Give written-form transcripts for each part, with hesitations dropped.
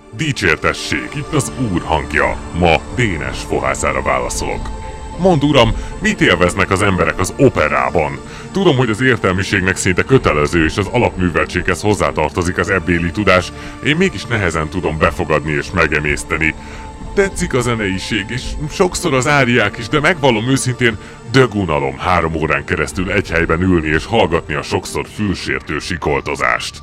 Dicsértessék, itt az Úr hangja. Ma Dénes fohászára válaszolok. Mondd uram, mit élveznek az emberek az operában? Tudom, hogy az értelmiségnek szinte kötelező és az alapműveltséghez hozzátartozik az ebbéli tudás, én mégis nehezen tudom befogadni és megemészteni. Tetszik a zeneiség, és sokszor az áriák is, de megvallom őszintén, dögunalom 3 órán keresztül egy helyben ülni és hallgatni a sokszor fülsértő sikoltozást.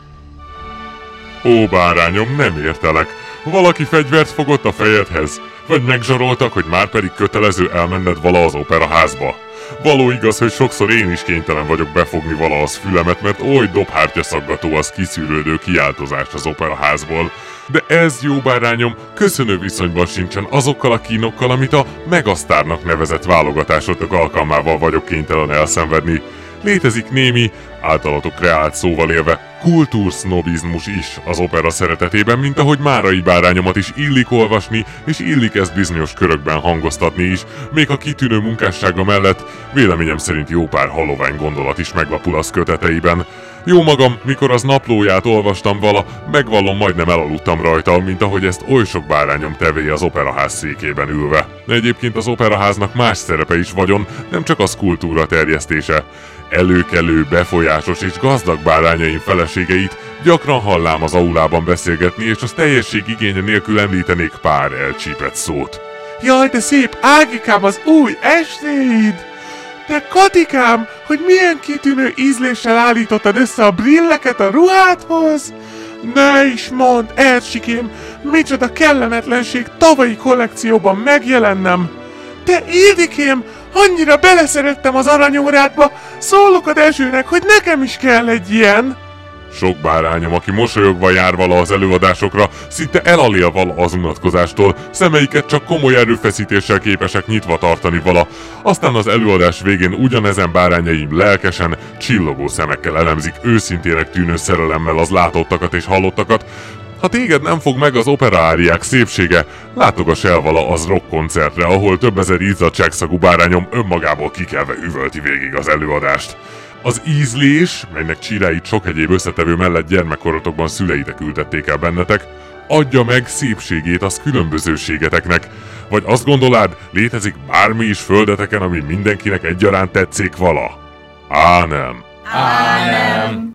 Ó, bárányom, nem értelek. Valaki fegyvert fogott a fejedhez? Vagy megzsaroltak, hogy már pedig kötelező elmenned vala az operaházba? Való igaz, hogy sokszor én is kénytelen vagyok befogni vala az fülemet, mert oly dobhártyaszaggató az kiszűrődő kiáltozás az operaházból. De ez, jó bárányom, köszönő viszonyban sincsen azokkal a kínokkal, amit a megasztárnak nevezett válogatásotok alkalmával vagyok kénytelen elszenvedni. Létezik némi, általatok kreált szóval élve, kultúrsznobizmus is az opera szeretetében, mint ahogy Márai bárányomat is illik olvasni, és illik ezt bizonyos körökben hangoztatni is, még a kitűnő munkássága mellett véleményem szerint jó pár halovány gondolat is meglapul az köteteiben. Jó magam, mikor az naplóját olvastam vala, megvallom, majdnem elaludtam rajta, mint ahogy ezt oly sok bárányom tevé az operaház székében ülve. Egyébként az operaháznak más szerepe is vagyon, nem csak az kultúra terjesztése. Előkelő, befolyásos és gazdag bárányaim feleségeit gyakran hallám az aulában beszélgetni, és az teljesség igénye nélkül említenék pár elcsípett szót. Jaj, de szép, Ágikám, az új estéid! De Katikám, hogy milyen kitűnő ízléssel állítottad össze a brilleket a ruhádhoz? Ne is mondd, Ercsikém, micsoda kellemetlenség tavalyi kollekcióban megjelennem! De Ildikém, annyira beleszerettem az aranyórádba, szólok a Dezsőnek, hogy nekem is kell egy ilyen! Sok bárányom, aki mosolyogva jár vala az előadásokra, szinte elalél vala az unatkozástól, szemeiket csak komoly erőfeszítéssel képesek nyitva tartani vala, aztán az előadás végén ugyanezen bárányaim lelkesen, csillogó szemekkel elemzik őszintének tűnő szerelemmel az látottakat és hallottakat. Ha téged nem fog meg az operaáriák szépsége, látogass el vala az rockkoncertre, ahol több ezer izzadságszagú bárányom önmagából kikelve üvölti végig az előadást. Az ízlés, melynek csiráit sok egyéb összetevő mellett gyermekkorotokban szüleitek ültették el bennetek, adja meg szépségét az különbözőségeteknek. Vagy azt gondolád, létezik bármi is földeteken, ami mindenkinek egyaránt tetszik vala? Á, nem. Á, nem.